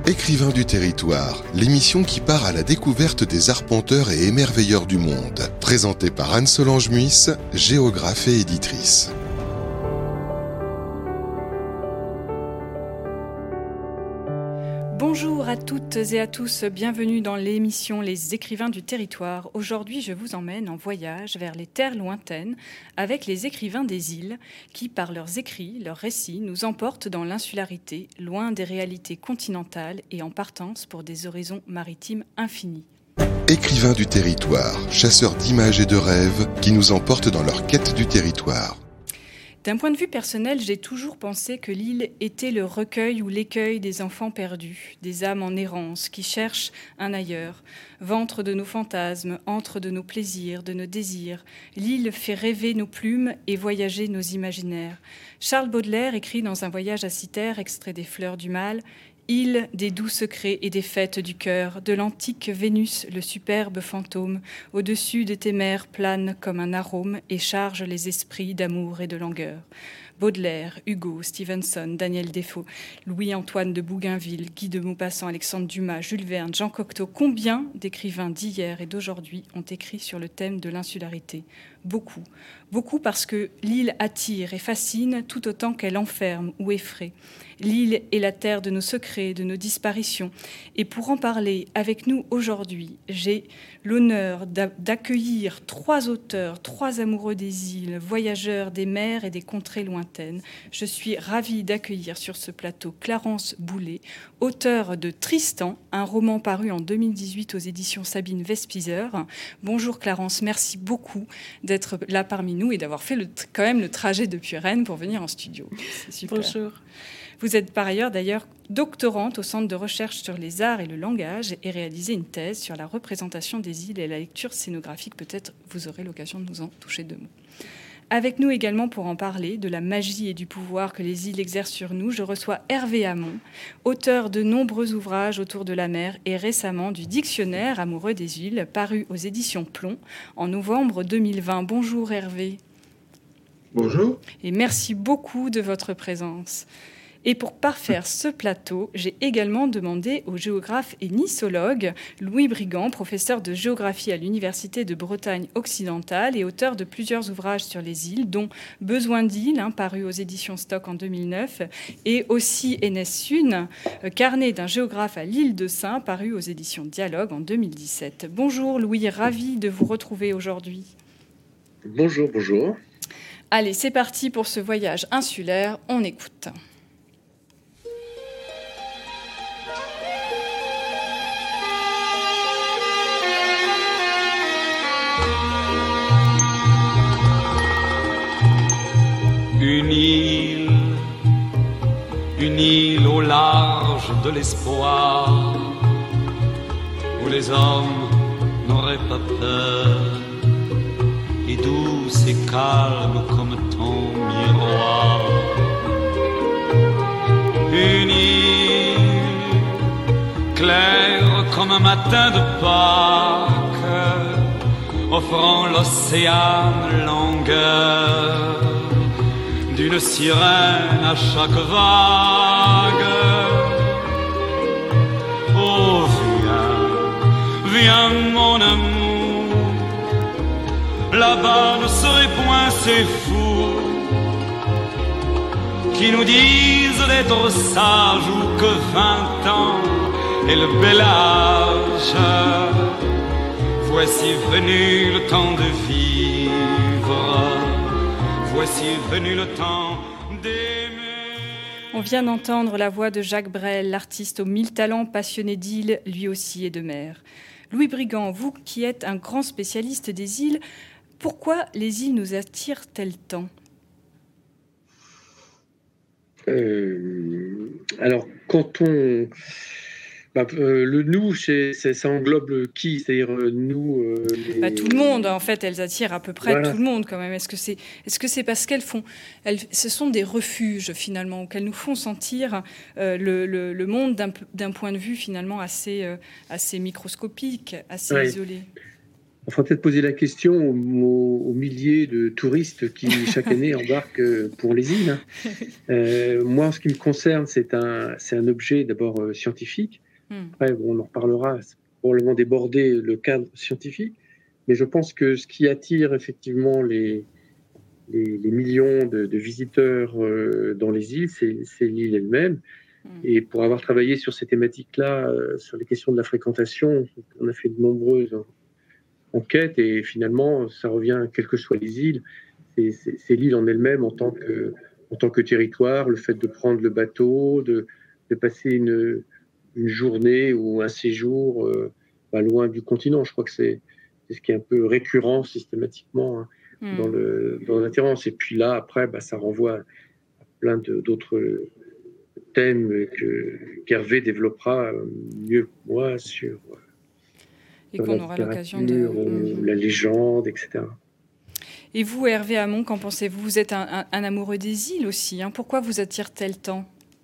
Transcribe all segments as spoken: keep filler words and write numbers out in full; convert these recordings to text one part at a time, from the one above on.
Écrivains du territoire, l'émission qui part à la découverte des arpenteurs et émerveilleurs du monde. Présentée par Anne-Solange Muisse, géographe et éditrice. Bonjour à toutes et à tous, bienvenue dans l'émission Les écrivains du territoire. Aujourd'hui, je vous emmène en voyage vers les terres lointaines avec les écrivains des îles qui, par leurs écrits, leurs récits, nous emportent dans l'insularité, loin des réalités continentales et en partance pour des horizons maritimes infinis. Écrivains du territoire, chasseurs d'images et de rêves qui nous emportent dans leur quête du territoire. D'un point de vue personnel, j'ai toujours pensé que l'île était le recueil ou l'écueil des enfants perdus, des âmes en errance qui cherchent un ailleurs. Ventre de nos fantasmes, antre de nos plaisirs, de nos désirs. L'île fait rêver nos plumes et voyager nos imaginaires. Charles Baudelaire écrit dans Un voyage à Cythère, extrait des Fleurs du Mal, île des doux secrets et des fêtes du cœur, de l'antique Vénus, le superbe fantôme, au-dessus de tes mers plane comme un arôme et charge les esprits d'amour et de langueur. Baudelaire, Hugo, Stevenson, Daniel Defoe, Louis-Antoine de Bougainville, Guy de Maupassant, Alexandre Dumas, Jules Verne, Jean Cocteau, combien d'écrivains d'hier et d'aujourd'hui ont écrit sur le thème de l'insularité ? Beaucoup. Beaucoup parce que l'île attire et fascine tout autant qu'elle enferme ou effraie. L'île est la terre de nos secrets, de nos disparitions. Et pour en parler avec nous aujourd'hui, j'ai l'honneur d'accueillir trois auteurs, trois amoureux des îles, voyageurs des mers et des contrées lointaines. Je suis ravie d'accueillir sur ce plateau Clarence Boulet, auteur de Tristan, un roman paru en deux mille dix-huit aux éditions Sabine Vespizer. Bonjour Clarence, merci beaucoup d'être là parmi nous et d'avoir fait le, quand même le trajet depuis Rennes pour venir en studio. C'est super. Bonjour. Vous êtes par ailleurs d'ailleurs doctorante au Centre de recherche sur les arts et le langage et réalisé une thèse sur la représentation des îles et la lecture scénographique. Peut-être vous aurez l'occasion de nous en toucher deux mots. Avec nous également pour en parler de la magie et du pouvoir que les îles exercent sur nous, je reçois Hervé Hamon, auteur de nombreux ouvrages autour de la mer et récemment du Dictionnaire amoureux des îles, paru aux éditions Plomb en novembre deux mille vingt. Bonjour Hervé. Bonjour. Et merci beaucoup de votre présence. Et pour parfaire ce plateau, j'ai également demandé au géographe et nissologue Louis Brigand, professeur de géographie à l'Université de Bretagne occidentale et auteur de plusieurs ouvrages sur les îles, dont Besoin d'îles, hein, paru aux éditions Stock en deux mille neuf, et aussi Enes Sun, euh, carnet d'un géographe à l'île de Sein, paru aux éditions Dialogue en deux mille dix-sept. Bonjour Louis, ravi de vous retrouver aujourd'hui. Bonjour, bonjour. Allez, c'est parti pour ce voyage insulaire, on écoute. Une île, une île au large de l'espoir, où les hommes n'auraient pas peur, et douce et calme comme ton miroir. Une île claire comme un matin de Pâques, offrant l'océan longueur d'une sirène à chaque vague. Oh viens, viens mon amour, là-bas ne serait point ces fous qui nous disent d'être sages ou que vingt ans est le bel âge. Voici venu le temps de vivre, voici venu le temps d'aimer. On vient d'entendre la voix de Jacques Brel, l'artiste aux mille talents, passionné d'îles, lui aussi et de mer. Louis Brigand, vous qui êtes un grand spécialiste des îles, pourquoi les îles nous attirent-elles tant ? euh, Alors, quand on... Bah, euh, le nous, c'est, c'est, ça englobe qui ? C'est-à-dire euh, nous... Euh, les... bah, tout le monde, en fait, elles attirent à peu près voilà. Tout le monde quand même. Est-ce que c'est, est-ce que c'est parce qu'elles font... Elles, ce sont des refuges, finalement, qu'elles nous font sentir euh, le, le, le monde d'un, d'un point de vue, finalement, assez, euh, assez microscopique, assez ouais. isolé ? Il faudrait peut-être poser la question aux, aux milliers de touristes qui, chaque année, embarquent pour les îles. Euh, moi, en ce qui me concerne, c'est un, c'est un objet d'abord euh, scientifique. Après, bon, on en reparlera, c'est probablement déborder le cadre scientifique. Mais je pense que ce qui attire effectivement les, les, les millions de, de visiteurs euh, dans les îles, c'est, c'est l'île elle-même. Et pour avoir travaillé sur ces thématiques-là, euh, sur les questions de la fréquentation, on a fait de nombreuses enquête et finalement ça revient quelles que soient les îles, c'est, c'est, c'est l'île en elle-même en tant que en tant que territoire, le fait de prendre le bateau, de, de passer une, une journée ou un séjour euh, pas loin du continent. Je crois que c'est, c'est ce qui est un peu récurrent systématiquement hein, mm. dans le dans l'attirance. Et puis là après bah, ça renvoie à plein de, d'autres thèmes que qu'Hervé développera mieux que moi sur et qu'on aura l'occasion de... Mmh. La légende, et cetera. Et vous, Hervé Hamon, qu'en pensez-vous ? Vous êtes un, un, un amoureux des îles aussi. Hein. Pourquoi vous attire-t-elle tant ?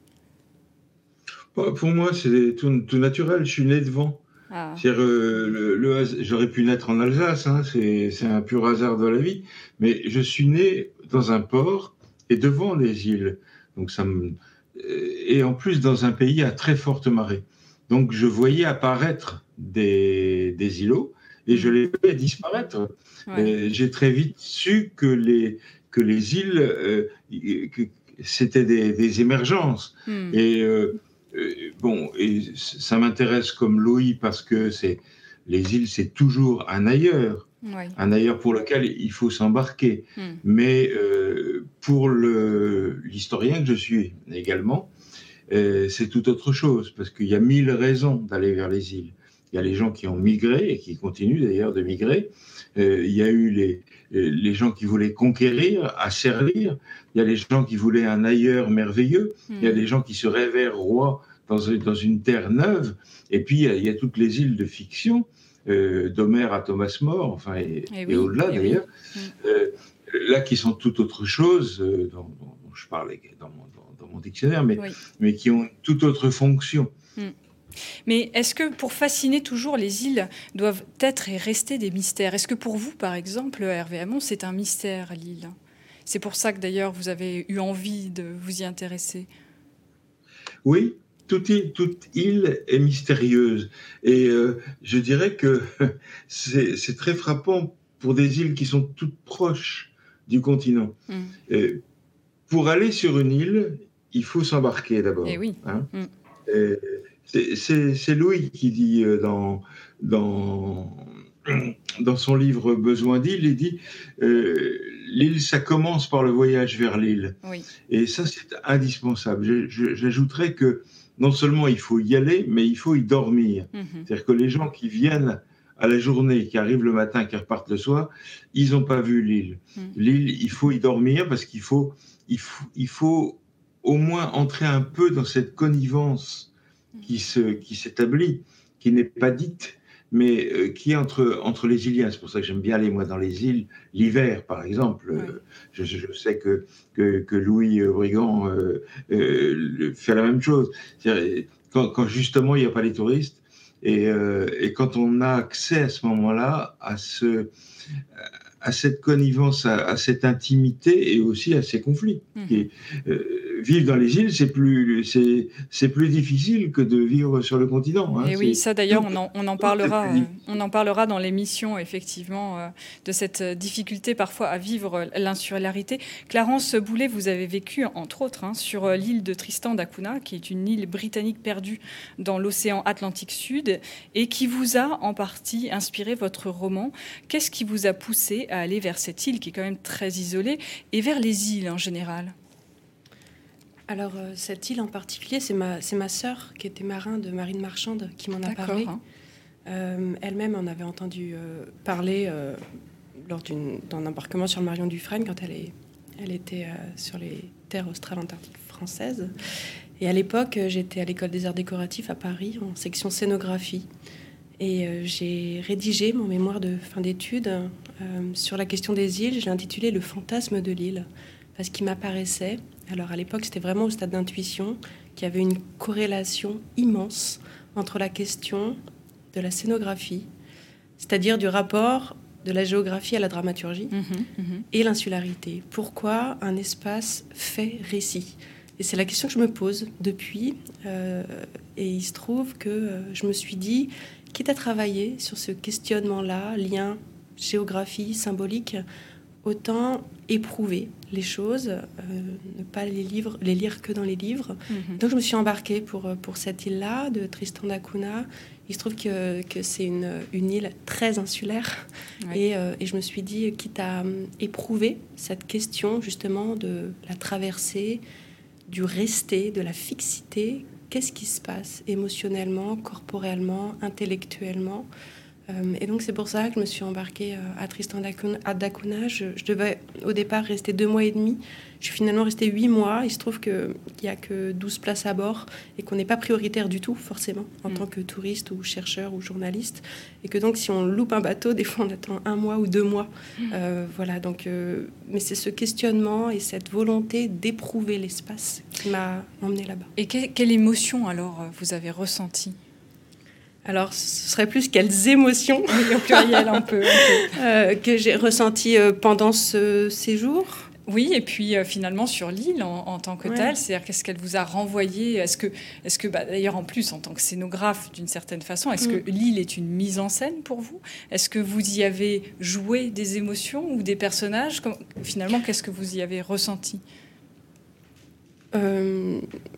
Bah, pour moi, c'est tout, tout naturel. Je suis né devant. Ah. C'est-à-dire, euh, le, le, j'aurais pu naître en Alsace, hein, c'est, c'est un pur hasard de la vie. Mais je suis né dans un port et devant les îles. Donc ça me... Et en plus, dans un pays à très forte marée. Donc, je voyais apparaître des, des îlots et je les voyais disparaître. Ouais. J'ai très vite su que les, que les îles, euh, que c'était des, des émergences. Mm. Et euh, bon, et ça m'intéresse comme Louis parce que c'est, les îles, c'est toujours un ailleurs. Ouais. Un ailleurs pour lequel il faut s'embarquer. Mm. Mais euh, pour le, l'historien que je suis également, Euh, c'est tout autre chose, parce qu'il y a mille raisons d'aller vers les îles. Il y a les gens qui ont migré, et qui continuent d'ailleurs de migrer. Euh, il y a eu les, les gens qui voulaient conquérir, asservir. Il y a les gens qui voulaient un ailleurs merveilleux. Mmh. Il y a des gens qui se rêvèrent rois dans, dans une terre neuve. Et puis, il y a, il y a toutes les îles de fiction, euh, d'Homère à Thomas More, enfin, et, et, oui, et au-delà et d'ailleurs, oui. mmh. euh, là, qui sont tout autre chose, euh, dont, dont je parlais dans mon dans mon dictionnaire, mais, oui. mais qui ont toute autre fonction. Mm. Mais est-ce que pour fasciner toujours, les îles doivent être et rester des mystères ? Est-ce que pour vous, par exemple, Hervé Hamon, c'est un mystère, l'île ? C'est pour ça que d'ailleurs vous avez eu envie de vous y intéresser. Oui, toute île, toute île est mystérieuse. Et euh, je dirais que c'est, c'est très frappant pour des îles qui sont toutes proches du continent. Mm. Et pour aller sur une île, il faut s'embarquer d'abord. Et oui. Hein mm. Et c'est, c'est, c'est Louis qui dit dans, dans, dans son livre Besoin d'île, il dit euh, l'île, ça commence par le voyage vers l'île. Oui. Et ça, c'est indispensable. Je, je, j'ajouterais que non seulement il faut y aller, mais il faut y dormir. Mm-hmm. C'est-à-dire que les gens qui viennent à la journée, qui arrivent le matin, qui repartent le soir, ils n'ont pas vu l'île. Mm. L'île, il faut y dormir parce qu'il faut, il faut, il faut au moins entrer un peu dans cette connivence qui, se, qui s'établit, qui n'est pas dite, mais euh, qui est entre, entre les Iliens. C'est pour ça que j'aime bien aller, moi, dans les îles, l'hiver, par exemple. Ouais. Euh, je, je sais que, que, que Louis Brigand euh, euh, fait la même chose. C'est-à-dire, quand, quand justement, il n'y a pas les touristes, et, euh, et quand on a accès à ce moment-là à, ce, à cette connivence, à, à cette intimité et aussi à ces conflits. Mmh. Et, euh, vivre dans les îles, c'est plus, c'est, c'est plus difficile que de vivre sur le continent. Hein. Et oui, ça d'ailleurs, on en, on en parlera, euh, on en parlera dans l'émission, effectivement, euh, de cette difficulté parfois à vivre l'insularité. Clarence Boulet, vous avez vécu, entre autres, hein, sur l'île de Tristan d'Acunha, qui est une île britannique perdue dans l'océan Atlantique Sud, et qui vous a en partie inspiré votre roman. Qu'est-ce qui vous a poussé à aller vers cette île, qui est quand même très isolée, et vers les îles en général ? Alors, euh, cette île en particulier, c'est ma, c'est ma sœur, qui était marin de marine marchande, qui m'en a D'accord, parlé. Hein. Euh, elle-même en avait entendu euh, parler euh, lors d'une, d'un embarquement sur le Marion Dufresne, quand elle, est, elle était euh, sur les terres australes antarctiques françaises. Et à l'époque, j'étais à l'École des Arts Décoratifs à Paris, en section scénographie. Et euh, j'ai rédigé mon mémoire de fin d'études euh, sur la question des îles. Je l'ai intitulé « Le fantasme de l'île », parce qu'il m'apparaissait... Alors à l'époque, c'était vraiment au stade d'intuition qu'il y avait une corrélation immense entre la question de la scénographie, c'est-à-dire du rapport de la géographie à la dramaturgie, mmh, mmh. et l'insularité. Pourquoi un espace fait récit ? Et c'est la question que je me pose depuis. Euh, et il se trouve que euh, je me suis dit, quitte à travailler sur ce questionnement-là, lien, géographie, symbolique, autant éprouver les choses, euh, ne pas les, livres, les lire que dans les livres. Mm-hmm. Donc je me suis embarquée pour, pour cette île-là, de Tristan da Cunha. Il se trouve que, que c'est une, une île très insulaire. Ouais. Et, euh, et je me suis dit, quitte à éprouver cette question justement de la traversée, du rester, de la fixité, qu'est-ce qui se passe émotionnellement, corporellement, intellectuellement ? Euh, et donc c'est pour ça que je me suis embarquée euh, à Tristan da Cunha. Je, je devais au départ rester deux mois et demi. Je suis finalement restée huit mois. Il se trouve qu'il n'y a que douze places à bord et qu'on n'est pas prioritaire du tout, forcément, en mmh. tant que touriste ou chercheur ou journaliste. Et que donc si on loupe un bateau, des fois on attend un mois ou deux mois. Mmh. Euh, voilà, donc, euh, mais c'est ce questionnement et cette volonté d'éprouver l'espace qui m'a emmenée là-bas. Et que, quelle émotion alors vous avez ressentie ? Alors, ce serait plus quelles émotions, au pluriel un peu, un peu. Euh, que j'ai ressenties euh, pendant ce séjour. Oui, et puis euh, finalement sur l'île en, en tant que ouais. telle, c'est-à-dire qu'est-ce qu'elle vous a renvoyé ? Est-ce que, est-ce que bah, d'ailleurs en plus en tant que scénographe d'une certaine façon, est-ce mm. que l'île est une mise en scène pour vous ? Est-ce que vous y avez joué des émotions ou des personnages ? Comme, finalement, qu'est-ce que vous y avez ressenti ? euh...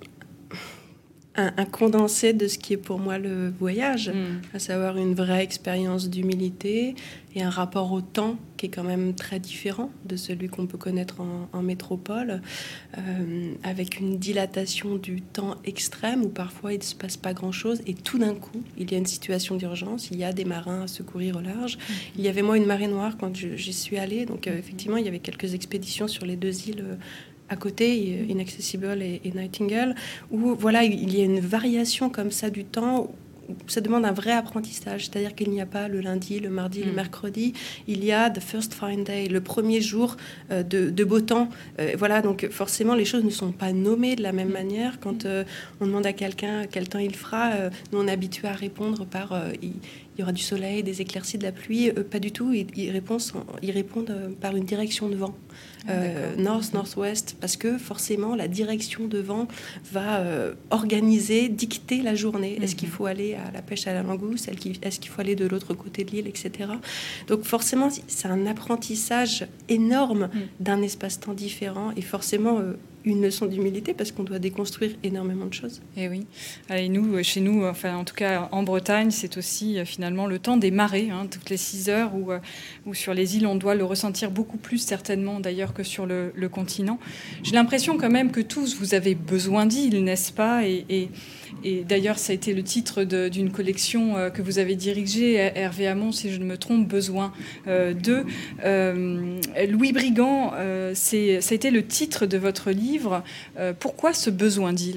Un, un condensé de ce qui est pour moi le voyage, mmh. à savoir une vraie expérience d'humilité et un rapport au temps qui est quand même très différent de celui qu'on peut connaître en, en métropole, euh, avec une dilatation du temps extrême où parfois il ne se passe pas grand-chose et tout d'un coup, il y a une situation d'urgence, il y a des marins à secourir au large. Mmh. Il y avait moi une marée noire quand je, j'y suis allée, donc euh, effectivement il y avait quelques expéditions sur les deux îles euh, à côté, Inaccessible et, et Nightingale, où voilà, il y a une variation comme ça du temps. Ça demande un vrai apprentissage, c'est-à-dire qu'il n'y a pas le lundi, le mardi, mmh. le mercredi. Il y a the first fine day, le premier jour euh, de, de beau temps. Euh, voilà, donc forcément, les choses ne sont pas nommées de la même mmh. manière. Quand euh, on demande à quelqu'un quel temps il fera, euh, nous on est habitué à répondre par euh, il, il y aura du soleil, des éclaircies, de la pluie. Euh, pas du tout. Ils, ils, répondent, ils répondent euh, par une direction de vent. Euh, north, north-ouest, parce que forcément la direction de vent va euh, organiser, dicter la journée. Mm-hmm. Est-ce qu'il faut aller à la pêche à la langouste ? Est-ce qu'il faut aller de l'autre côté de l'île, et cetera. Donc forcément, c'est un apprentissage énorme mm. d'un espace-temps différent et forcément euh, une leçon d'humilité parce qu'on doit déconstruire énormément de choses. Et oui. Et nous, chez nous, enfin en tout cas en Bretagne, c'est aussi finalement le temps des marées, hein, toutes les six heures où, où sur les îles on doit le ressentir beaucoup plus certainement d'ailleurs que sur le, le continent. J'ai l'impression quand même que tous vous avez besoin d'îles, n'est-ce pas ? Et, et, et d'ailleurs ça a été le titre de, d'une collection euh, que vous avez dirigée, Hervé Hamon, si je ne me trompe, Besoin euh, d'eux. Euh, Louis Brigand, euh, c'est, ça a été le titre de votre livre. Euh, pourquoi ce besoin d'île ?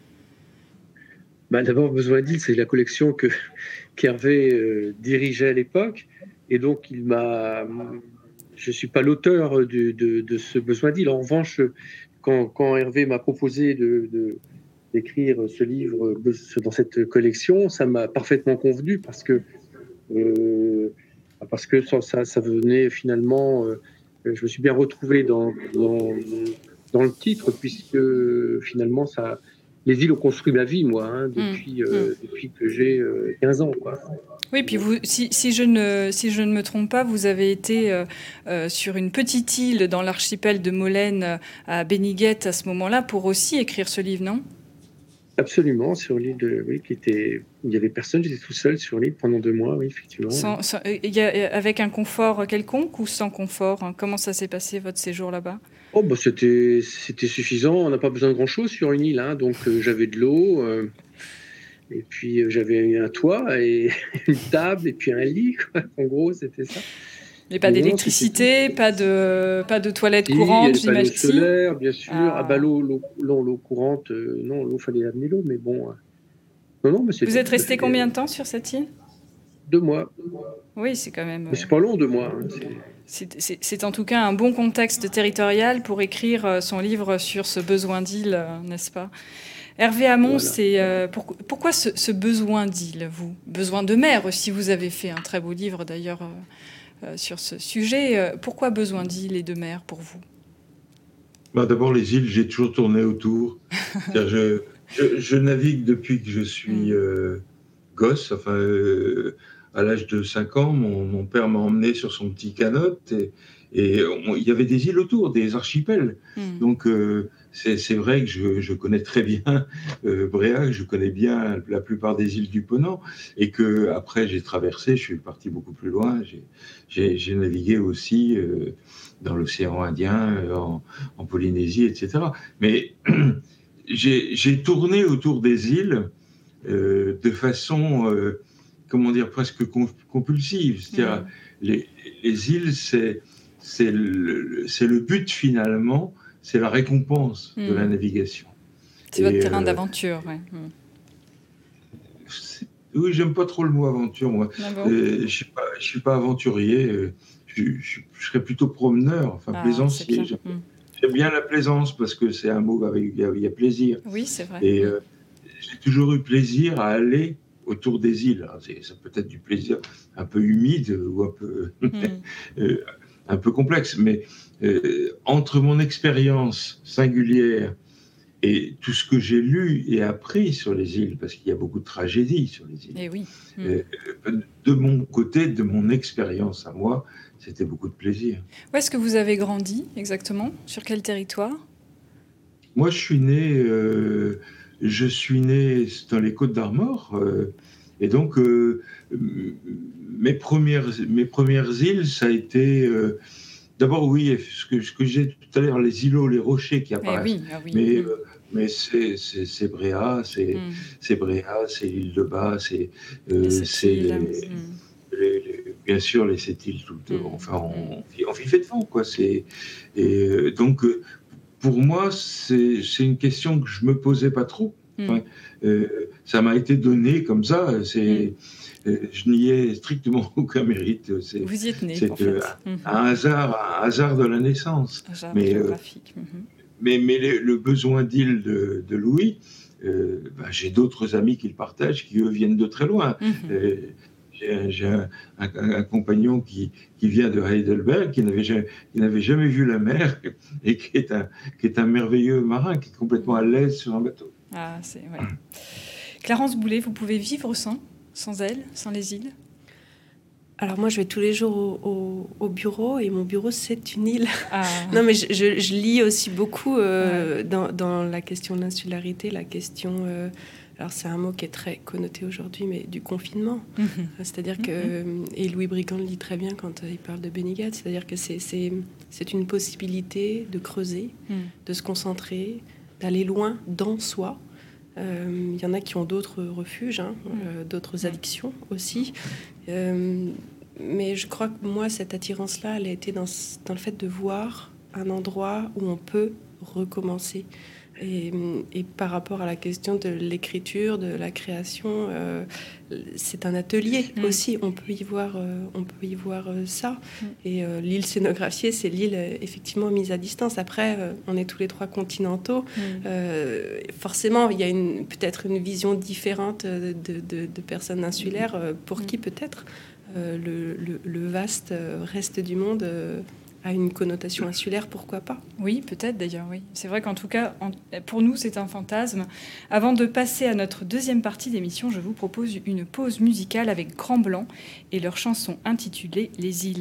Bah, d'abord, Besoin d'île, c'est la collection que qu'Hervé euh, dirigeait à l'époque. Et donc, il m'a... je ne suis pas l'auteur de, de, de ce Besoin d'île. En revanche, quand, quand Hervé m'a proposé de, de, d'écrire ce livre dans cette collection, ça m'a parfaitement convenu parce que, euh, parce que ça, ça venait finalement... Euh, je me suis bien retrouvé dans... dans dans le titre, puisque finalement, ça, les îles ont construit ma vie, moi, hein, depuis, mmh. euh, depuis que j'ai euh, quinze ans. Quoi. Oui, puis vous, si, si, je ne, si je ne me trompe pas, vous avez été euh, euh, sur une petite île dans l'archipel de Molène à Beniguet à ce moment-là pour aussi écrire ce livre, non ? Absolument, sur l'île de... Oui, qui était... il n'y avait personne, j'étais tout seul sur l'île pendant deux mois, oui, effectivement. Sans, sans, y a, avec un confort quelconque ou sans confort, hein ? Comment ça s'est passé, votre séjour là-bas ? Oh, bah, c'était, c'était suffisant, on n'a pas besoin de grand-chose sur une île, hein. Donc euh, j'avais de l'eau, euh, et puis euh, j'avais un toit, et une table, et puis un lit, quoi. En gros, c'était ça. Mais pas et d'électricité, non, pas de, pas de toilettes courantes, j'imagine. Pas d'eau solaire, bien sûr. Ah, ah bah, l'eau, l'eau, l'eau, l'eau courante, euh, non, l'eau, fallait amener l'eau, mais bon. Euh, non, non, mais c'est Vous êtes resté combien de temps sur cette île ? Deux mois. Oui, c'est quand même... Mais c'est pas long, deux mois. Hein, c'est... C'est, c'est, c'est en tout cas un bon contexte territorial pour écrire son livre sur ce besoin d'île, n'est-ce pas ? Hervé Hamon, voilà. c'est, euh, pour, pourquoi ce, ce besoin d'île, vous ? Besoin de mer aussi, vous avez fait un très beau livre d'ailleurs euh, sur ce sujet. Euh, pourquoi besoin d'îles et de mer pour vous ? Bah, d'abord, les îles, j'ai toujours tourné autour. je, je, je navigue depuis que je suis euh, gosse. Enfin, euh, à l'âge de cinq ans, mon, mon père m'a emmené sur son petit canot et, et on, il y avait des îles autour, des archipels. Mm. Donc, euh, c'est, c'est vrai que je, je connais très bien euh, Bréhat, je connais bien la plupart des îles du Ponant et que après j'ai traversé, je suis parti beaucoup plus loin. J'ai, j'ai, j'ai navigué aussi euh, dans l'océan Indien, euh, en, en Polynésie, et cetera. Mais j'ai, j'ai tourné autour des îles euh, de façon euh, comment dire, presque compulsive. C'est-à-dire, mmh. les, les îles, c'est, c'est, le, c'est le but finalement, c'est la récompense mmh. de la navigation. C'est Et votre terrain euh, d'aventure, ouais. Mmh. Oui, j'aime pas trop le mot aventure, moi. Ah bon euh, je suis pas, je suis pas aventurier. Euh, je, je, je serais plutôt promeneur, enfin ah, plaisancier. J'aime, mmh. j'aime bien la plaisance parce que c'est un mot avec il y a, il y a plaisir. Oui, c'est vrai. Et euh, j'ai toujours eu plaisir à aller autour des îles. Alors, c'est, ça peut être du plaisir un peu humide ou un peu, mmh. euh, un peu complexe, mais euh, entre mon expérience singulière et tout ce que j'ai lu et appris sur les îles, parce qu'il y a beaucoup de tragédies sur les îles, et oui. mmh. euh, de mon côté, de mon expérience à moi, c'était beaucoup de plaisir. Où est-ce que vous avez grandi exactement ? Sur quel territoire ? Moi, je suis né... Euh, Je suis né dans les Côtes-d'Armor, euh, et donc euh, mes premières mes premières îles, ça a été euh, d'abord oui, ce que ce que j'ai dit tout à l'heure, les îlots, les rochers qui apparaissent. Eh oui, ah oui. Mais mmh. euh, mais c'est c'est c'est Bréhat, c'est mmh. c'est Bréhat, c'est l'île de Bas, c'est euh, les c'est les, mmh. les, les, bien sûr les sept îles tout le temps. Mmh. Enfin, on, on vivait devant quoi. C'est et euh, donc. Euh, Pour moi, c'est, c'est une question que je ne me posais pas trop. Enfin, mmh. euh, ça m'a été donné comme ça. C'est, mmh. euh, je n'y ai strictement aucun mérite. C'est, Vous y êtes né, c'est en fait. euh, mmh. un, hasard, un hasard de la naissance. Un hasard mais, géographique. Euh, mmh. mais, mais les, le besoin d'île de, de Louis, euh, ben, j'ai d'autres amis qui le partagent, qui eux viennent de très loin. Mmh. Euh, J'ai, j'ai un, un, un compagnon qui, qui vient de Heidelberg, qui n'avait, jamais, qui n'avait jamais vu la mer et qui est, un, qui est un merveilleux marin, qui est complètement à l'aise sur un bateau. Ah, c'est, ouais. Clarence Boulet, vous pouvez vivre sans, sans elle, sans les îles ? Alors moi, je vais tous les jours au, au, au bureau et mon bureau, c'est une île. Ah. Non, mais je, je, je lis aussi beaucoup euh, ouais. dans, dans la question de l'insularité, la question... Euh, alors c'est un mot qui est très connoté aujourd'hui, mais du confinement. Mmh. C'est-à-dire que, mmh. et Louis Brigand le dit très bien quand il parle de Benighted, c'est-à-dire que c'est, c'est, c'est une possibilité de creuser, mmh. de se concentrer, d'aller loin dans soi. Il euh, y en a qui ont d'autres refuges, hein, mmh. euh, d'autres addictions aussi. Euh, mais je crois que moi, cette attirance-là, elle a été dans, dans le fait de voir un endroit où on peut recommencer. Et, et par rapport à la question de l'écriture, de la création, euh, c'est un atelier mmh. aussi. On peut y voir, euh, on peut y voir euh, ça. Mmh. Et euh, l'île scénographiée, c'est l'île euh, effectivement mise à distance. Après, euh, on est tous les trois continentaux. Mmh. Euh, forcément, il y a une, peut-être une vision différente de, de, de personnes insulaires. Euh, pour mmh. qui peut-être euh, le, le, le vaste reste du monde euh, a une connotation insulaire, pourquoi pas ? Oui, peut-être d'ailleurs, oui. C'est vrai qu'en tout cas, en, pour nous, c'est un fantasme. Avant de passer à notre deuxième partie d'émission, je vous propose une pause musicale avec Grand Blanc et leur chanson intitulée « Les îles ».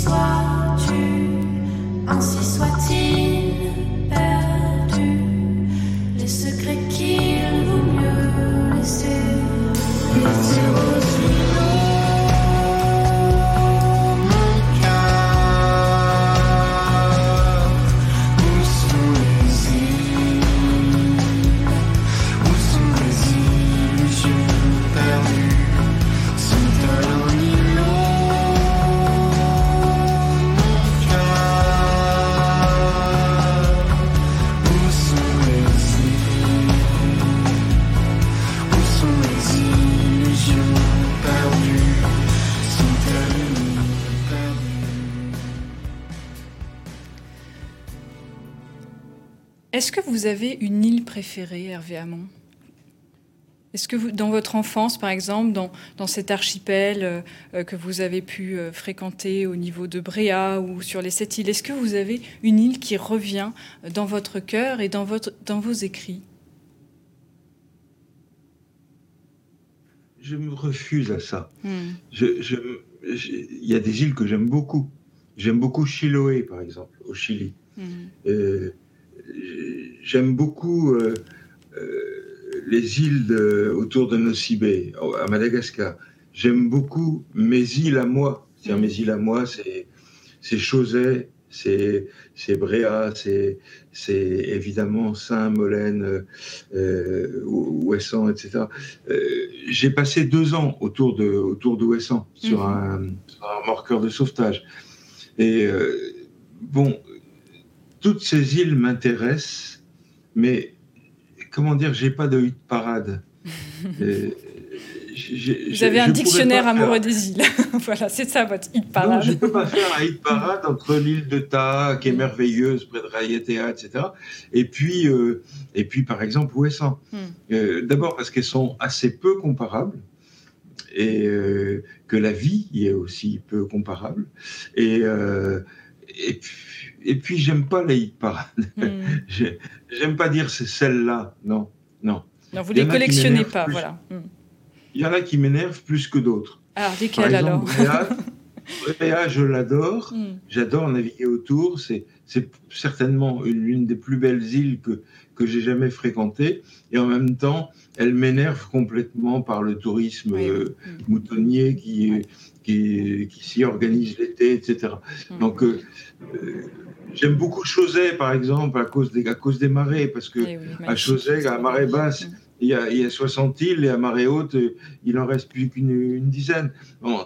Ainsi soit-il perdu. Est-ce que vous avez une île préférée, Hervé Hamon ? Est-ce que vous, dans votre enfance, par exemple, dans, dans cet archipel euh, que vous avez pu euh, fréquenter au niveau de Bréa ou sur les sept îles, est-ce que vous avez une île qui revient dans votre cœur et dans, votre, dans vos écrits ? Je me refuse à ça. Mm. Je, je, je, il y a des îles que j'aime beaucoup. J'aime beaucoup Chiloé, par exemple, au Chili. Mm. Euh, j'aime beaucoup... Euh, euh, les îles de, autour de Nosy-Bé, à Madagascar. J'aime beaucoup mes îles à moi. C'est-à-dire, mmh. mes îles à moi, c'est, c'est Chausey, c'est, c'est Bréa, c'est, c'est évidemment Saint-Molène, euh, Ouessant, et cetera. Euh, j'ai passé deux ans autour de, autour de Ouessant, mmh. sur, un, sur un remorqueur de sauvetage. Et euh, bon, toutes ces îles m'intéressent, mais comment dire, j'ai pas de hit parade. euh, j'ai, Vous avez un dictionnaire amoureux des îles. Voilà, c'est ça votre hit parade. Non, je ne peux pas faire un hit parade entre l'île de Taha, qui est merveilleuse, près de Raiatea, et cetera. Et puis, euh, et puis par exemple, Ouessant. Mm. Euh, d'abord parce qu'elles sont assez peu comparables, et euh, que la vie y est aussi peu comparable. Et, euh, et puis, Et puis, j'aime pas les hit parades. Mm. J'aime pas dire c'est celle-là. Non, non. Non, vous les collectionnez pas, plus. Voilà. Mm. Il y en a qui m'énervent plus que d'autres. Alors, lesquelles alors ? Bréa, Bréa, je l'adore. Mm. J'adore naviguer autour. C'est, c'est certainement une, l'une des plus belles îles que, que j'ai jamais fréquentées. Et en même temps, elle m'énerve complètement par le tourisme oui. euh, mm. moutonnier qui, ouais. qui, qui s'y organise l'été, et cetera. Mm. Donc, euh, euh, j'aime beaucoup Chausey, par exemple, à cause des, à cause des marées, parce que oui, à Chausey, à marée basse, il y, a, il y a soixante îles, et à marée haute, il en reste plus qu'une une dizaine. Bon,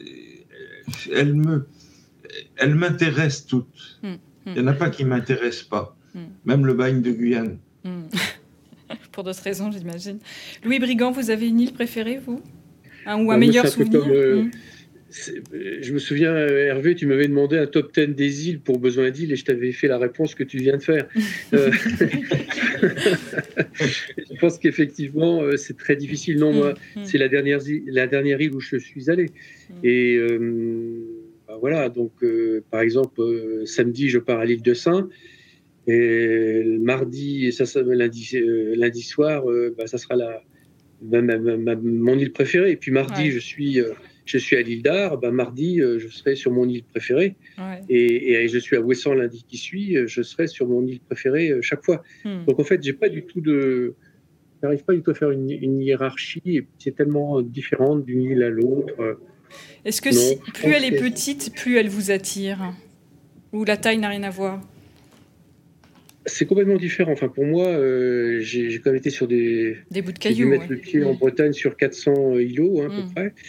elles, me, elles m'intéressent toutes. Mm, mm. Il n'y en a pas qui ne m'intéressent pas, mm. même le bagne de Guyane. Mm. Pour d'autres raisons, j'imagine. Louis Brigand, vous avez une île préférée, vous un, Ou un ah, meilleur souvenir comme, euh, mm. Je me souviens, Hervé, tu m'avais demandé un top dix des îles pour besoin d'îles et je t'avais fait la réponse que tu viens de faire. euh, je pense qu'effectivement, c'est très difficile. Non, moi, mmh, mmh. c'est la dernière, la dernière île où je suis allé. Mmh. Et euh, bah voilà, donc, euh, par exemple, euh, samedi, je pars à l'île de Saint. Et le mardi, ça, ça, lundi, euh, lundi soir, euh, bah, ça sera la, ma, ma, ma, mon île préférée. Et puis mardi, ouais. je suis... Euh, Je suis à l'île d'Ar, ben mardi, euh, je serai sur mon île préférée. Ouais. Et, et je suis à Ouessant lundi qui suit, je serai sur mon île préférée euh, chaque fois. Hmm. Donc en fait, j'ai pas du tout de, j'arrive pas du tout à faire une, une hiérarchie. Et c'est tellement différente d'une île à l'autre. Est-ce que si, plus elle est petite, plus elle vous attire, ou la taille n'a rien à voir? C'est complètement différent. Enfin, pour moi, euh, j'ai, j'ai quand même été sur des... Des bouts de cailloux. J'ai dû mettre ouais. le pied mmh. en Bretagne sur quatre cents îlots, hein, à mmh. peu près.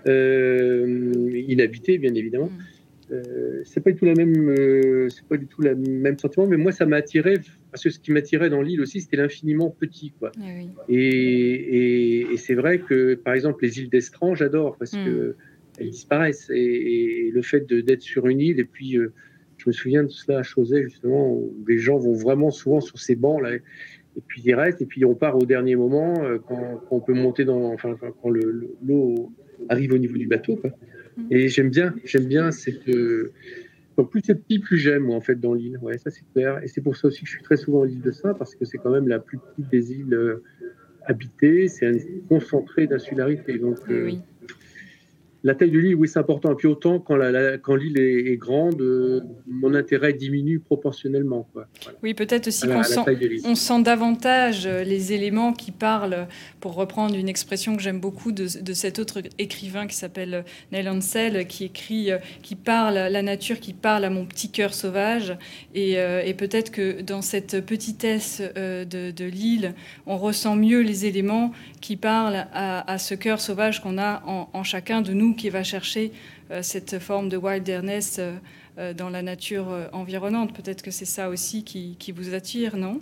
Euh, inhabités, bien évidemment. Mmh. Euh, c'est pas du tout la même... Euh, c'est pas du tout le même sentiment, mais moi, ça m'a attiré, parce que ce qui m'attirait dans l'île aussi, c'était l'infiniment petit, quoi. Ah oui. Et, et, et c'est vrai que, par exemple, les îles d'Estran, j'adore, parce mmh. qu'elles disparaissent. Et, et le fait de, d'être sur une île, et puis... Euh, je me souviens de cela à Chausey, justement, où les gens vont vraiment souvent sur ces bancs, là, et puis ils restent, et puis on part au dernier moment, quand, quand on peut monter dans, enfin, quand le, le, l'eau arrive au niveau du bateau, quoi. Et j'aime bien, j'aime bien cette, euh, plus c'est petit, plus j'aime, moi, en fait, dans l'île. Ouais, ça, c'est clair. Et c'est pour ça aussi que je suis très souvent à l'île de Saint, parce que c'est quand même la plus petite des îles euh, habitées, c'est un concentré d'insularité, donc, euh, oui. La taille de l'île, oui, c'est important. Et puis autant, quand, la, la, quand l'île est, est grande, euh, mon intérêt diminue proportionnellement, quoi. Voilà. Oui, peut-être aussi qu'on sent, on sent davantage les éléments qui parlent, pour reprendre une expression que j'aime beaucoup de, de cet autre écrivain qui s'appelle Neil Ansell, qui écrit, qui parle la nature, qui parle à mon petit cœur sauvage. Et, euh, et peut-être que dans cette petitesse euh, de, de l'île, on ressent mieux les éléments qui parlent à, à ce cœur sauvage qu'on a en, en chacun de nous, qui va chercher euh, cette forme de wilderness euh, euh, dans la nature euh, environnante. Peut-être que c'est ça aussi qui, qui vous attire, non?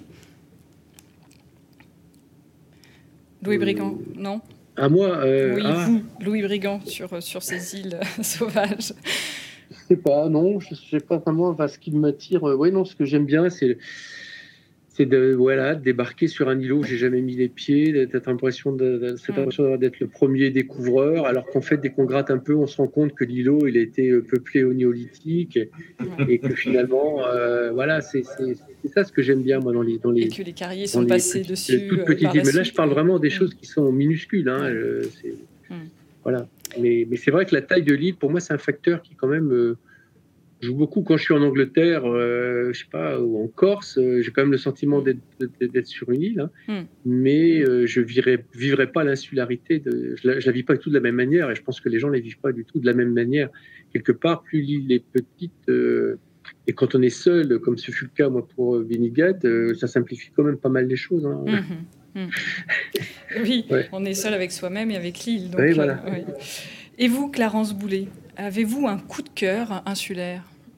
Louis Brigand, non? À moi euh, Oui, ah. vous, Louis Brigand, sur, sur ces îles sauvages. Je sais pas, non, je sais pas vraiment enfin, ce qui m'attire. Oui, non, ce que j'aime bien, c'est... c'est de, voilà, de débarquer sur un îlot où j'ai jamais mis les pieds, d'être l'impression de, de, cette impression d'être le premier découvreur, alors qu'en fait, dès qu'on gratte un peu, on se rend compte que l'îlot, il a été peuplé au néolithique et, et que finalement, euh, voilà, c'est, c'est, c'est ça ce que j'aime bien, moi, dans les... Dans les et que les carriers sont passés petits, dessus. Les toutes petites, euh, mais là, suite. je parle vraiment des choses qui sont minuscules. Hein, euh, c'est, mm. Voilà. Mais, mais c'est vrai que la taille de l'île, pour moi, c'est un facteur qui, quand même... Euh, joue beaucoup quand je suis en Angleterre, euh, je sais pas, ou en Corse. Euh, j'ai quand même le sentiment d'être, d'être sur une île, hein, mm. mais euh, je vivrai, vivrai pas l'insularité. De, je la, je la vis pas du tout de la même manière, et je pense que les gens la vivent pas du tout de la même manière. Quelque part, plus l'île est petite, euh, et quand on est seul, comme ce fut le cas moi pour Benigad, euh, ça simplifie quand même pas mal les choses. Hein. Mm-hmm. Mm. Oui, ouais. On est seul avec soi-même et avec l'île. Donc, oui, voilà. Euh, oui. Et vous, Clarence Boulet, avez-vous un coup de cœur insulaire ?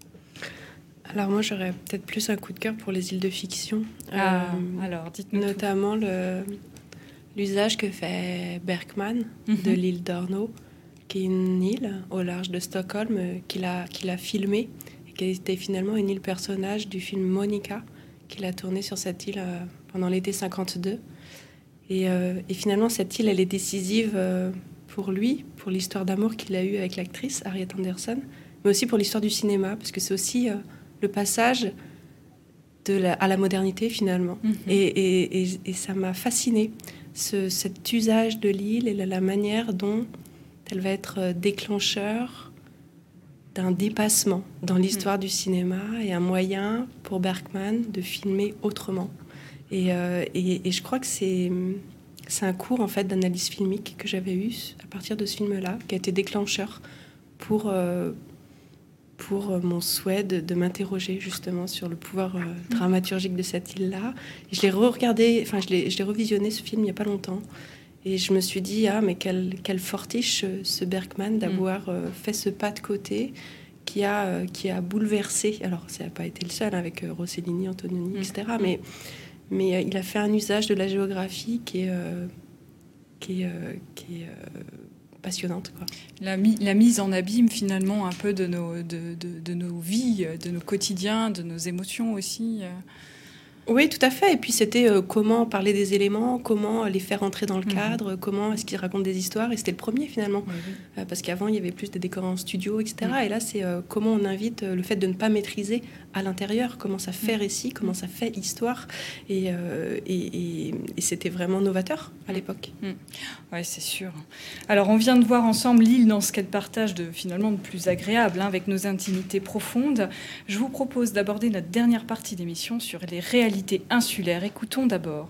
Alors moi, j'aurais peut-être plus un coup de cœur pour les îles de fiction. Ah, euh, alors, dites-nous notamment le, l'usage que fait Berkman mm-hmm. de l'île d'Orno, qui est une île au large de Stockholm qu'il a, qu'il a filmée, et qui était finalement une île personnage du film Monica, qu'il a tourné sur cette île euh, pendant l'été cinquante-deux. Et, euh, et finalement, cette île, elle est décisive euh, pour lui, pour l'histoire d'amour qu'il a eue avec l'actrice Harriet Anderson, mais aussi pour l'histoire du cinéma, parce que c'est aussi... Euh, le passage de la, à la modernité, finalement. Mm-hmm. Et, et, et, et ça m'a fascinée, ce, cet usage de l'île et la, la manière dont elle va être déclencheur d'un dépassement dans l'histoire mm-hmm. du cinéma et un moyen pour Berkman de filmer autrement. Et, euh, et, et je crois que c'est, c'est un cours, en fait, d'analyse filmique que j'avais eu à partir de ce film-là, qui a été déclencheur pour... Euh, pour mon souhait de, de m'interroger justement sur le pouvoir euh, dramaturgique de cette île-là. Et je l'ai re-regardé, enfin je l'ai, je l'ai revisionné ce film il n'y a pas longtemps, et je me suis dit ah mais quel, quel fortiche ce Berkman d'avoir euh, fait ce pas de côté qui a, euh, qui a bouleversé. Alors ça n'a pas été le seul avec euh, Rossellini, Antonioni, et cetera. Mais, mais euh, il a fait un usage de la géographie qui est, euh, qui est, euh, qui est euh, passionnante, quoi. La, mi- la mise en abîme finalement un peu de nos, de, de, de nos vies, de nos quotidiens, de nos émotions aussi. Oui, tout à fait. Et puis c'était euh, comment parler des éléments, comment les faire entrer dans le cadre, mmh. comment est-ce qu'ils racontent des histoires. Et c'était le premier finalement, mmh. euh, parce qu'avant il y avait plus de décors en studio, et cetera. Mmh. Et là c'est euh, comment on invite euh, le fait de ne pas maîtriser à l'intérieur, comment ça fait récit, comment ça fait histoire. Et, euh, et, et, et c'était vraiment novateur à l'époque. Mmh. Oui, c'est sûr. Alors on vient de voir ensemble l'île dans ce qu'elle partage de finalement de plus agréable, hein, avec nos intimités profondes. Je vous propose d'aborder notre dernière partie d'émission sur les réalités insulaire. Écoutons d'abord.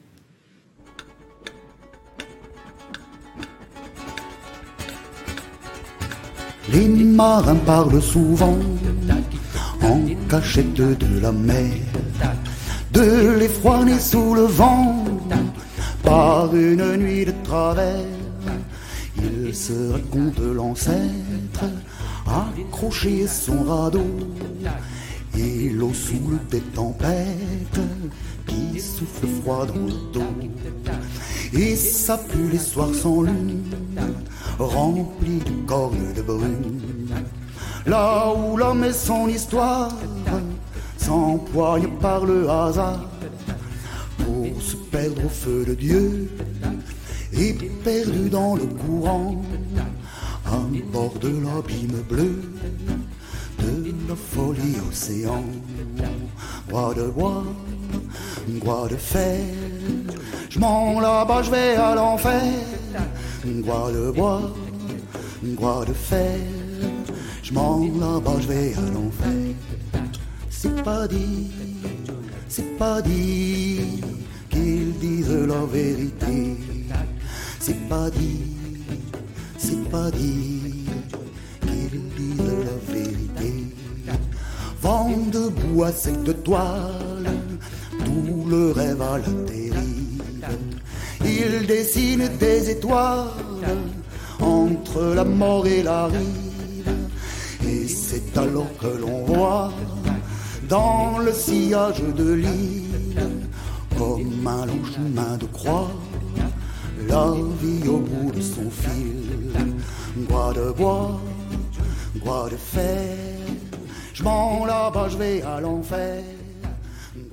Les marins parlent souvent en cachette de la mer, de l'effroi né sous le vent par une nuit de travers. Ils se racontent l'ancêtre accroché son radeau et l'eau sous des tempêtes qui souffle froid dans le dos. Et ça pue les soirs sans lune, remplis de cornes de brune. Là où l'homme est son histoire, s'empoigne par le hasard pour se perdre au feu de Dieu et perdu dans le courant à bord de l'abîme bleu de la folie océan. Bois de bois, bois de fer, je m'en là-bas, je vais à l'enfer. Bois de bois, bois de fer, je m'en là-bas, je vais à l'enfer. C'est pas dit, c'est pas dit qu'ils disent la vérité. C'est pas dit, c'est pas dit qu'ils disent la vérité. Vent de bois sec de toile, tout le rêve à la terrible. Il dessine des étoiles entre la mort et la rive. Et c'est alors que l'on voit dans le sillage de l'île, comme un long chemin de croix, la vie au bout de son fil. Bois de bois, bois de fer, je m'en là-bas, je vais à l'enfer.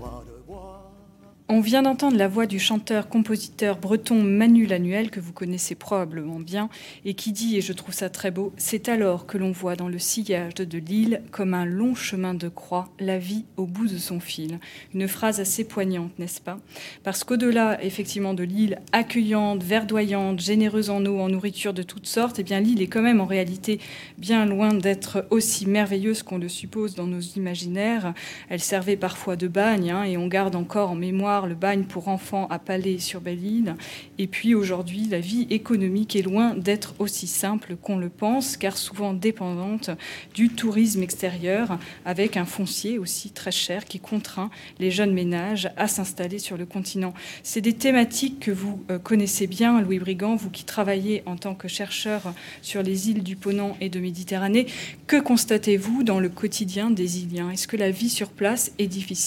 On vient d'entendre la voix du chanteur-compositeur breton Manu Lanuel, que vous connaissez probablement bien, et qui dit, et je trouve ça très beau, « C'est alors que l'on voit dans le sillage de l'île, comme un long chemin de croix, la vie au bout de son fil. » Une phrase assez poignante, n'est-ce pas ? Parce qu'au-delà, effectivement, de l'île accueillante, verdoyante, généreuse en eau, en nourriture de toutes sortes, eh bien, l'île est quand même en réalité bien loin d'être aussi merveilleuse qu'on le suppose dans nos imaginaires. Elle servait parfois de bagne, hein, et on garde encore en mémoire le bagne pour enfants à Palais sur Belle-Île. Et puis aujourd'hui, la vie économique est loin d'être aussi simple qu'on le pense, car souvent dépendante du tourisme extérieur, avec un foncier aussi très cher qui contraint les jeunes ménages à s'installer sur le continent. C'est des thématiques que vous connaissez bien, Louis Brigand, vous qui travaillez en tant que chercheur sur les îles du Ponant et de Méditerranée. Que constatez-vous dans le quotidien des Iliens ? Est-ce que la vie sur place est difficile ?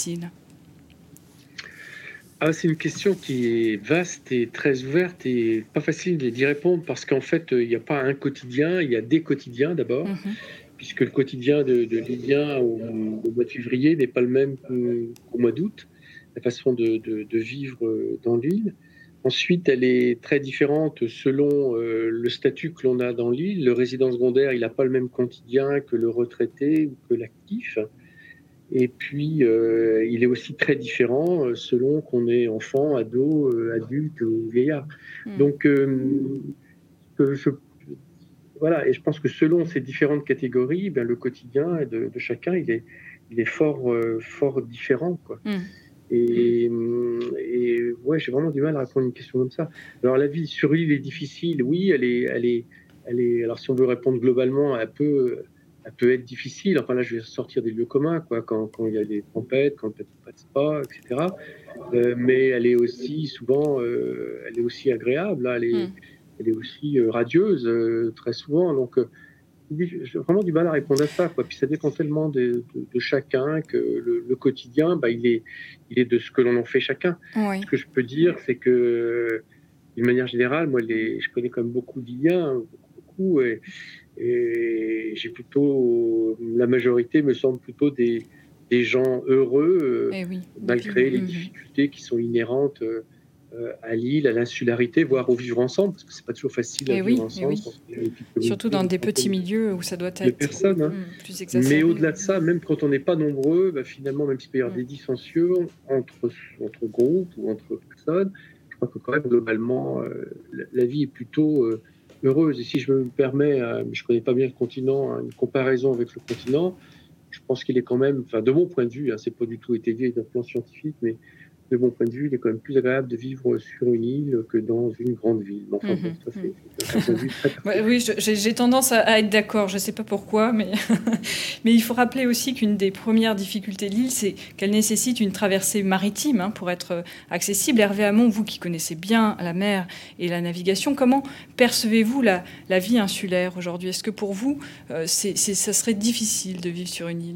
Ah, c'est une question qui est vaste et très ouverte et pas facile d'y répondre parce qu'en fait, il n'y a pas un quotidien, il y a des quotidiens d'abord, mmh. puisque le quotidien de, de l'Ilien au, au mois de février n'est pas le même qu'au mois d'août, la façon de, de, de vivre dans l'île. Ensuite, elle est très différente selon euh, le statut que l'on a dans l'île. Le résident secondaire, il n'a pas le même quotidien que le retraité ou que l'actif. Et puis, euh, il est aussi très différent selon qu'on est enfant, ado, euh, adulte ou vieillard. Mmh. Donc, euh, je, voilà, et je pense que selon ces différentes catégories, ben, le quotidien de, de chacun, il est, il est fort, euh, fort différent, quoi. Mmh. Et, et ouais, j'ai vraiment du mal à répondre à une question comme ça. Alors, la vie sur l'île est difficile. Oui, elle est, elle est, elle est. Alors, si on veut répondre globalement, elle peut. Elle peut être difficile. Enfin là, je vais sortir des lieux communs, quoi, quand, quand il y a des tempêtes, quand il n'y a pas de spa, et cetera. Euh, mais elle est aussi souvent, euh, elle est aussi agréable. Là, elle est, mm. elle est aussi euh, radieuse euh, très souvent. Donc, euh, j'ai vraiment du mal à répondre à ça, quoi. Puis ça dépend tellement de, de, de chacun que le, le quotidien, bah, il est, il est de ce que l'on en fait chacun. Oui. Ce que je peux dire, c'est que, d'une manière générale, moi, les, je connais quand même beaucoup d'Iliens, beaucoup, beaucoup, et Et j'ai plutôt, la majorité me semble plutôt des, des gens heureux, eh oui. malgré oui. les difficultés qui sont inhérentes euh, à l'île, à l'insularité, voire au vivre ensemble, parce que c'est pas toujours facile à eh vivre oui, ensemble. Oui. Surtout dans des petits milieux où ça doit être personnes, hein. mmh, plus exacerbé. Mais au-delà de ça, même quand on n'est pas nombreux, bah, finalement, même s'il peut y avoir mmh. des dissensions entre, entre groupes ou entre personnes, je crois que quand même, globalement, euh, la, la vie est plutôt... Euh, heureuse. Et si je me permets, euh, je ne connais pas bien le continent, hein, une comparaison avec le continent, je pense qu'il est quand même, enfin de mon point de vue, hein, c'est pas du tout étayé d'un plan scientifique, mais de mon point de vue, il est quand même plus agréable de vivre sur une île que dans une grande ville. Enfin, mmh, bon, ça, c'est, c'est un point de vue très ouais, oui, je, j'ai, j'ai tendance à, à être d'accord, je ne sais pas pourquoi, mais... mais il faut rappeler aussi qu'une des premières difficultés de l'île, c'est qu'elle nécessite une traversée maritime hein, pour être accessible. Hervé Hamon, vous qui connaissez bien la mer et la navigation, comment percevez-vous la, la vie insulaire aujourd'hui ? Est-ce que pour vous, euh, c'est, c'est, ça serait difficile de vivre sur une île ?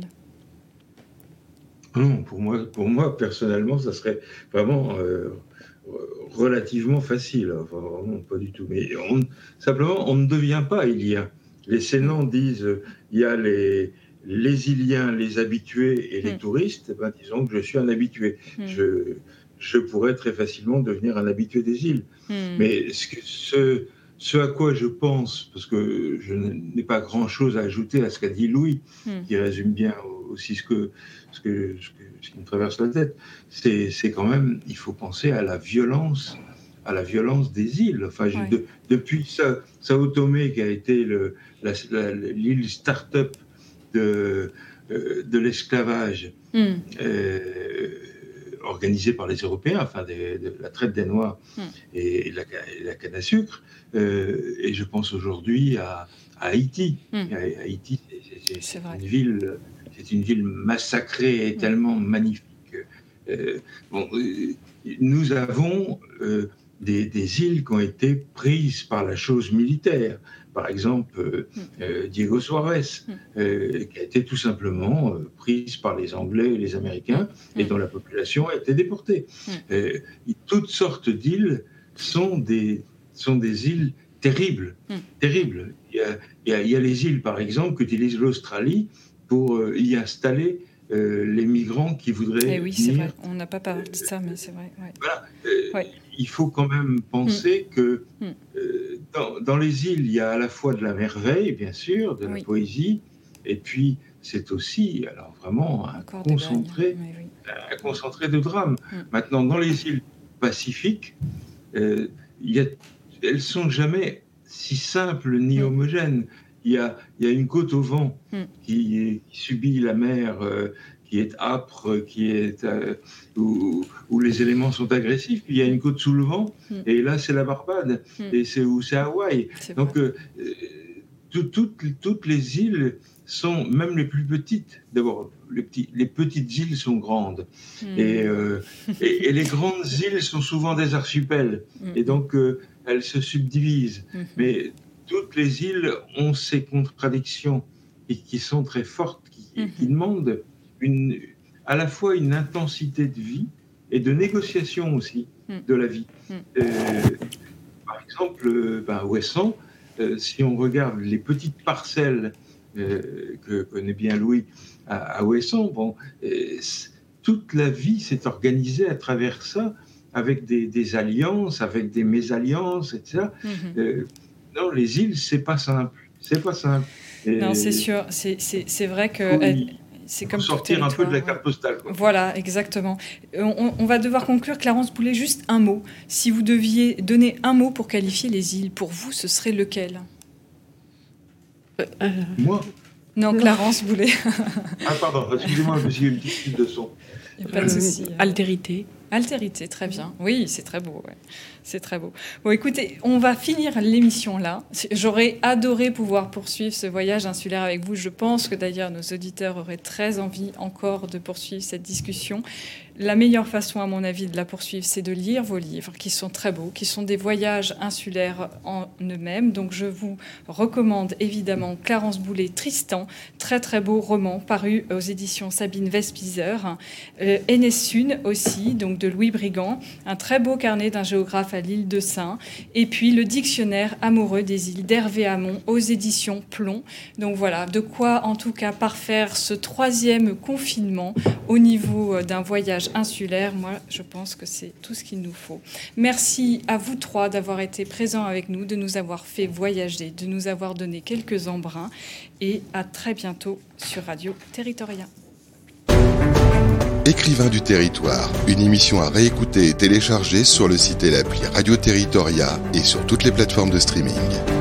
Non, pour moi, pour moi, personnellement, ça serait vraiment euh, relativement facile. Enfin, vraiment pas du tout. Mais on, simplement, on ne devient pas Ilien. Les Sénans disent il y a les, les Iliens, les habitués et les mmh. touristes. Ben, disons que je suis un habitué. Mmh. Je, je pourrais très facilement devenir un habitué des îles. Mmh. Mais ce, ce, ce à quoi je pense, parce que je n'ai pas grand-chose à ajouter à ce qu'a dit Louis, mmh. qui résume bien aussi ce que ce, que, ce, que, ce qui me traverse la tête, c'est, c'est quand même, il faut penser à la violence, à la violence des îles. Enfin, ouais. de, depuis Sao, Sao Tomé, qui a été le, la, la, l'île start-up de, euh, de l'esclavage mm. euh, organisée par les Européens, enfin de, de la traite des Noirs mm. et, et, la, et la canne à sucre. Euh, et je pense aujourd'hui à, à Haïti. Mm. À, Haïti, c'est, c'est, c'est, c'est une ville... C'est une ville massacrée et tellement magnifique. Euh, bon, euh, nous avons euh, des, des îles qui ont été prises par la chose militaire. Par exemple, euh, euh, Diego Suarez, euh, qui a été tout simplement euh, prise par les Anglais et les Américains et dont la population a été déportée. Euh, toutes sortes d'îles sont des, sont des îles terribles. terribles. Il y a, il y a, il y a les îles, par exemple, qu'utilise l'Australie pour y installer euh, les migrants qui voudraient eh oui, venir. C'est vrai. On n'a pas parlé de ça, mais c'est vrai. Ouais. Voilà. Euh, ouais. Il faut quand même penser mmh. que mmh. euh, dans, dans les îles, il y a à la fois de la merveille, bien sûr, de la oui. poésie, et puis c'est aussi, alors vraiment, un Encore concentré, oui, oui. un concentré de drame. Mmh. Maintenant, dans les îles Pacifique, euh, il y a, elles sont jamais si simples ni mmh. homogènes. Il y a, il y a une côte au vent mmh. qui, qui subit la mer, euh, qui est âpre, qui est, euh, où, où les éléments sont agressifs. Puis il y a une côte sous le vent, mmh. et là c'est la Barbade, mmh. et c'est où c'est Hawaï. C'est Donc euh, tout, toutes, toutes les îles sont, même les plus petites, d'abord les, petits, les petites îles sont grandes, mmh. et, euh, et, et les grandes îles sont souvent des archipels, mmh. et donc euh, elles se subdivisent. Mmh. Mais toutes les îles ont ces contradictions qui, qui sont très fortes, qui, mmh. qui demandent une, à la fois une intensité de vie et de négociation aussi mmh. de la vie. Mmh. Euh, par exemple, euh, ben, Ouessant, euh, si on regarde les petites parcelles euh, que connaît bien Louis à, à Ouessant, bon, euh, toute la vie s'est organisée à travers ça, avec des, des alliances, avec des mésalliances, et cetera. Mmh. Euh, non, les îles, c'est pas simple. C'est pas simple. Et non, c'est sûr. C'est, c'est, c'est vrai que... Oui. Elle... C'est comme sortir un peu de la carte postale. Quoi. Voilà, exactement. On, on va devoir conclure. Clarence Boulet, juste un mot. Si vous deviez donner un mot pour qualifier les îles, pour vous, ce serait lequel ? euh, Moi ? Non, Clarence Boulet. Ah pardon, excusez-moi, je me suis eu une petite chute de son. Il n'y a pas de souci. Euh, altérité. Altérité, très bien. Oui, c'est très beau. Ouais. C'est très beau. Bon, écoutez, on va finir l'émission là. J'aurais adoré pouvoir poursuivre ce voyage insulaire avec vous. Je pense que d'ailleurs nos auditeurs auraient très envie encore de poursuivre cette discussion. La meilleure façon, à mon avis, de la poursuivre, c'est de lire vos livres, qui sont très beaux, qui sont des voyages insulaires en eux-mêmes. Donc, je vous recommande évidemment Clarence Boulet, Tristan, très très beau roman paru aux éditions Sabine Vespizer. Euh, Enessun aussi, donc de Louis Brigand, un très beau carnet d'un géographe à l'île de Sein. Et puis le dictionnaire amoureux des îles d'Hervé Hamon aux éditions Plomb. Donc voilà, de quoi en tout cas parfaire ce troisième confinement au niveau d'un voyage insulaire. Moi, je pense que c'est tout ce qu'il nous faut. Merci à vous trois d'avoir été présents avec nous, de nous avoir fait voyager, de nous avoir donné quelques embruns. Et à très bientôt sur Radio Territoria. Écrivains du territoire, une émission à réécouter et télécharger sur le site et l'appli Radio Territoria et sur toutes les plateformes de streaming.